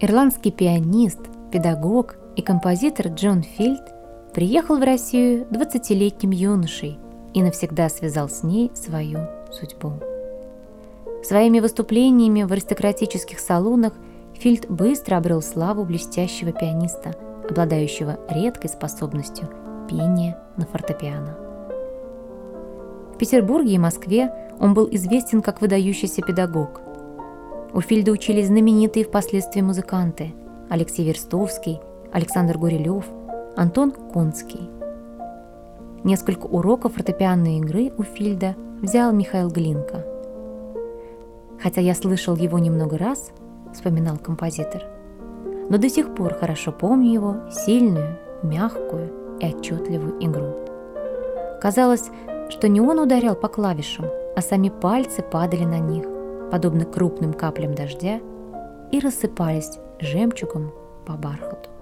Ирландский пианист, педагог и композитор Джон Филд приехал в Россию 20-летним юношей и навсегда связал с ней свою судьбу. Своими выступлениями в аристократических салонах Филд быстро обрел славу блестящего пианиста, обладающего редкой способностью пения на фортепиано. В Петербурге и Москве он был известен как выдающийся педагог. У Филда учились знаменитые впоследствии музыканты Алексей Верстовский, Александр Гурилев, Антон Конский. Несколько уроков фортепианной игры у Филда взял Михаил Глинка. «Хотя я слышал его немного раз, — вспоминал композитор, — но до сих пор хорошо помню его сильную, мягкую и отчетливую игру. Казалось, что не он ударял по клавишам, а сами пальцы падали на них, подобно крупным каплям дождя, и рассыпались жемчугом по бархату».